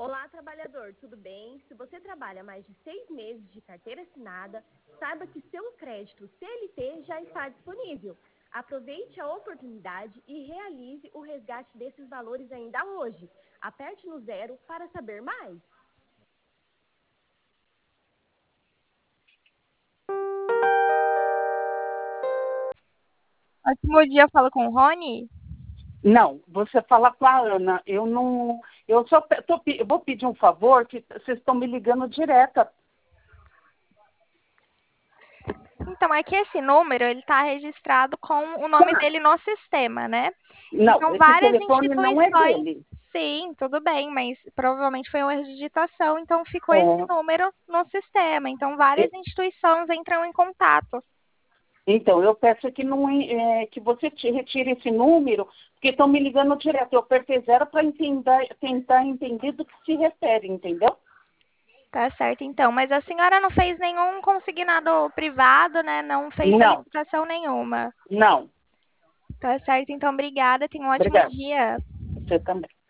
Olá, trabalhador, tudo bem? Se você trabalha mais de 6 meses de carteira assinada, saiba que seu crédito CLT já está disponível. Aproveite a oportunidade e realize o resgate desses valores ainda hoje. Aperte no 0 para saber mais. Ótimo dia, eu falo com o Rony. Não, você fala com a Ana. Eu não. Eu vou pedir um favor, que vocês estão me ligando direto. Então, é que esse número, ele está registrado com o nome dele no sistema, né? Não, Então, esse várias telefone não é instituições... dele. Sim, tudo bem, mas provavelmente foi uma erro de digitação, então ficou esse É, número no sistema. Então, várias instituições entram em contato. então, eu peço que, não, que você retire esse número, porque estão me ligando direto. Eu apertei 0 para tentar entender do que se refere, entendeu? Tá certo, então. Mas a senhora não fez nenhum consignado privado, né? Não fez Não, solicitação nenhuma. não. Tá certo, então. Obrigada. Tenha um ótimo Obrigada. dia. Você também.